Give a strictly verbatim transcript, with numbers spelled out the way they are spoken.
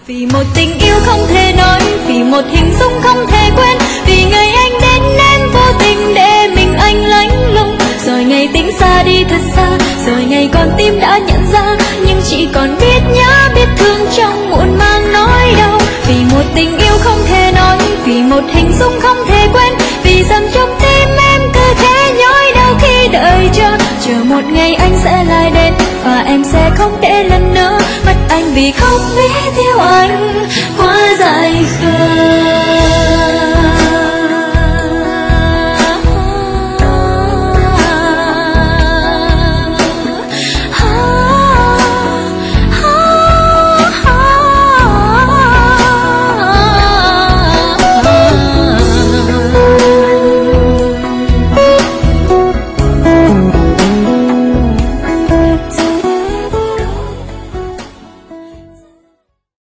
Vì một tình yêu không thể nói, vì một hình dung không thể quên, vì ngày anh đến em vô tình để mình anh lánh lùng. Rồi ngày tính xa đi thật xa, rồi ngày con tim đã nhận ra, nhưng chỉ còn biết nhớ biết thương trong muộn màng nỗi đau. Vì một tình yêu không thể nói, vì một hình dung không thể quên, vì dần trong tim em cứ thế nhói đau khi đợi chờ. Chờ một ngày anh sẽ lại đến và em sẽ không để lần nữa mất anh, vì không biết yêu anh quá dài khờ.